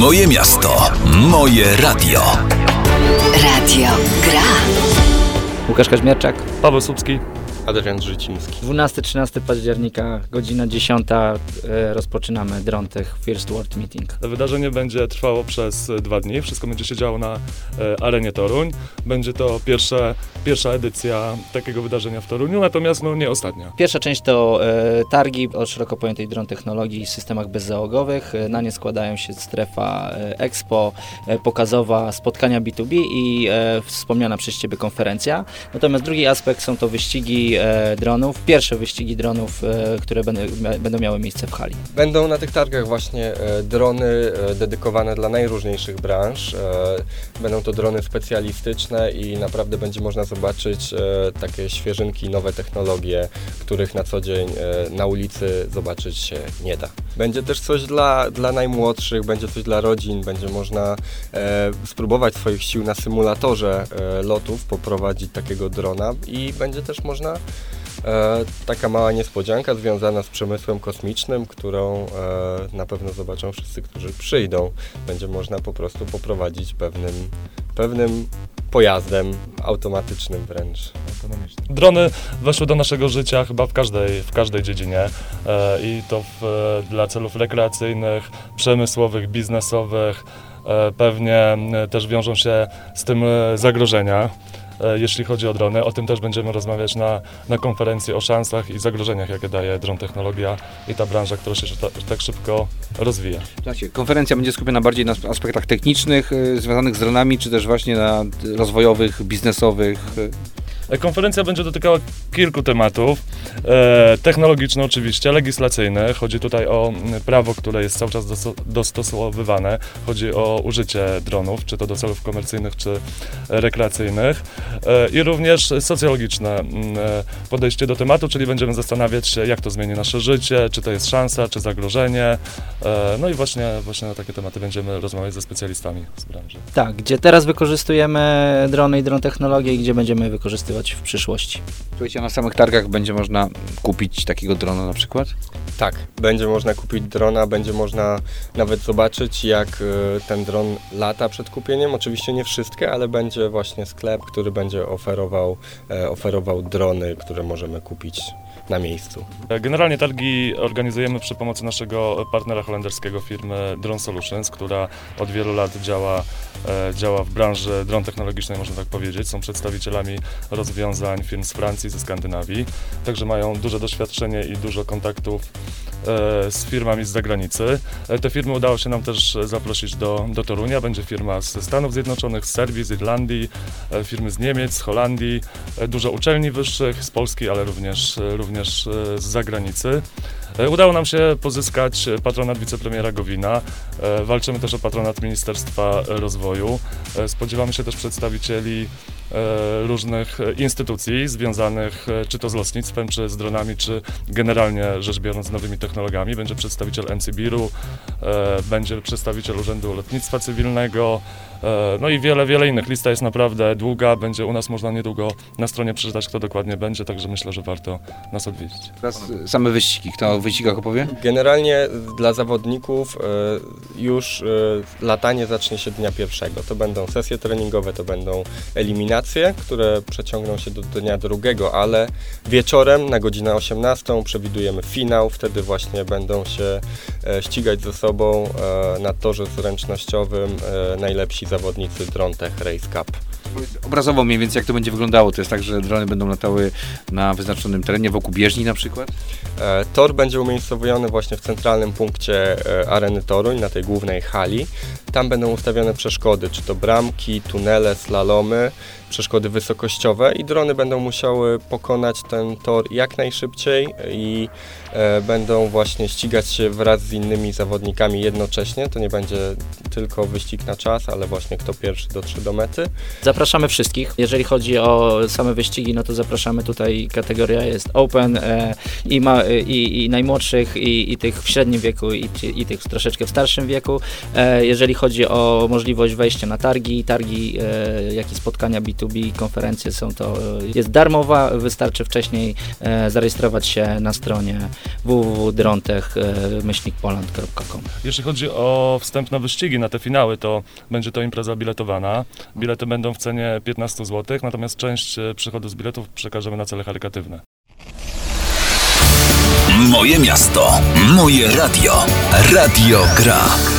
Moje miasto, moje radio. Radio Gra. Łukasz Kaźmierczak, Paweł Słupski, Adrian Życiński. 12-13 października, godzina 10, rozpoczynamy DroneTech First World Meeting. Wydarzenie będzie trwało przez 2 dni, wszystko będzie się działo na arenie Toruń. Będzie to pierwsza edycja takiego wydarzenia w Toruniu, natomiast nie ostatnia. Pierwsza część to targi o szeroko pojętej dron technologii i systemach bezzałogowych. Na nie składają się strefa Expo, pokazowa, spotkania B2B i wspomniana przez Ciebie konferencja. Natomiast drugi aspekt są to wyścigi dronów, pierwsze wyścigi dronów, które będą miały miejsce w hali. Będą na tych targach właśnie drony dedykowane dla najróżniejszych branż. Będą to drony specjalistyczne i naprawdę będzie można zobaczyć takie świeżynki, nowe technologie, których na co dzień na ulicy zobaczyć się nie da. Będzie też coś dla najmłodszych, będzie coś dla rodzin, będzie można spróbować swoich sił na symulatorze lotów, poprowadzić takiego drona i będzie też można taka mała niespodzianka związana z przemysłem kosmicznym, którą na pewno zobaczą wszyscy, którzy przyjdą. Będzie można po prostu poprowadzić pewnym pojazdem automatycznym wręcz. Drony weszły do naszego życia chyba w każdej dziedzinie i to dla celów rekreacyjnych, przemysłowych, biznesowych. Pewnie też wiążą się z tym zagrożenia. Jeśli chodzi o drony, o tym też będziemy rozmawiać na konferencji o szansach i zagrożeniach, jakie daje dron technologia i ta branża, która się tak szybko rozwija. Konferencja będzie skupiona bardziej na aspektach technicznych związanych z dronami, czy też właśnie na rozwojowych, biznesowych? Konferencja będzie dotykała kilku tematów, technologiczne oczywiście, legislacyjne. Chodzi tutaj o prawo, które jest cały czas dostosowywane. Chodzi o użycie dronów, czy to do celów komercyjnych, czy rekreacyjnych. I również socjologiczne podejście do tematu, czyli będziemy zastanawiać się, jak to zmieni nasze życie, czy to jest szansa, czy zagrożenie. No i właśnie na takie tematy będziemy rozmawiać ze specjalistami z branży. Tak, gdzie teraz wykorzystujemy drony i dron technologię i gdzie będziemy wykorzystywać w przyszłości. Słuchajcie, na samych targach będzie można kupić takiego drona na przykład? Tak, będzie można kupić drona, będzie można nawet zobaczyć, jak ten dron lata przed kupieniem. Oczywiście nie wszystkie, ale będzie właśnie sklep, który będzie oferował drony, które możemy kupić na miejscu. Generalnie targi organizujemy przy pomocy naszego partnera holenderskiego, firmy Drone Solutions, która od wielu lat działa w branży dron technologicznej, można tak powiedzieć. Są przedstawicielami rozwiązań firm z Francji, ze Skandynawii. Także mają duże doświadczenie i dużo kontaktów z firmami z zagranicy. Te firmy udało się nam też zaprosić do Torunia. Będzie firma ze Stanów Zjednoczonych, z Serbii, z Irlandii, firmy z Niemiec, z Holandii, dużo uczelni wyższych z Polski, ale również z zagranicy. Udało nam się pozyskać patronat wicepremiera Gowina. Walczymy też o patronat Ministerstwa Rozwoju. Spodziewamy się też przedstawicieli różnych instytucji związanych czy to z lotnictwem, czy z dronami, czy generalnie rzecz biorąc z nowymi technologiami. Będzie przedstawiciel NCBIR-u, będzie przedstawiciel Urzędu Lotnictwa Cywilnego, no i wiele innych. Lista jest naprawdę długa, będzie u nas można niedługo na stronie przeczytać, kto dokładnie będzie, także myślę, że warto nas odwiedzić. Teraz same wyścigi. Kto o wyścigach opowie? Generalnie dla zawodników już latanie zacznie się dnia pierwszego. To będą sesje treningowe, to będą eliminacje, które przeciągną się do dnia drugiego, ale wieczorem na godzinę 18 przewidujemy finał. Wtedy właśnie będą się ścigać ze sobą na torze zręcznościowym najlepsi zawodnicy DroneTech Race Cup. Obrazowo mniej więcej jak to będzie wyglądało? To jest tak, że drony będą latały na wyznaczonym terenie, wokół bieżni na przykład? Tor będzie umiejscowiony właśnie w centralnym punkcie areny Toruń, na tej głównej hali. Tam będą ustawione przeszkody, czy to bramki, tunele, slalomy, przeszkody wysokościowe i drony będą musiały pokonać ten tor jak najszybciej i będą właśnie ścigać się wraz z innymi zawodnikami jednocześnie. To nie będzie tylko wyścig na czas, ale właśnie kto pierwszy dotrze do mety. Zapraszamy wszystkich. Jeżeli chodzi o same wyścigi, no to zapraszamy tutaj, kategoria jest open i najmłodszych, i tych w średnim wieku, i tych troszeczkę w starszym wieku. Jeżeli chodzi o możliwość wejścia na targi, jak i spotkania B2B, konferencje jest darmowa, wystarczy wcześniej zarejestrować się na stronie www.drontech-poland.com. Jeśli chodzi o wstęp na wyścigi, na te finały, to będzie to impreza biletowana. Bilety będą w cenie 15 zł, natomiast część przychodu z biletów przekażemy na cele charytatywne. Moje miasto, moje radio. Radio Gra.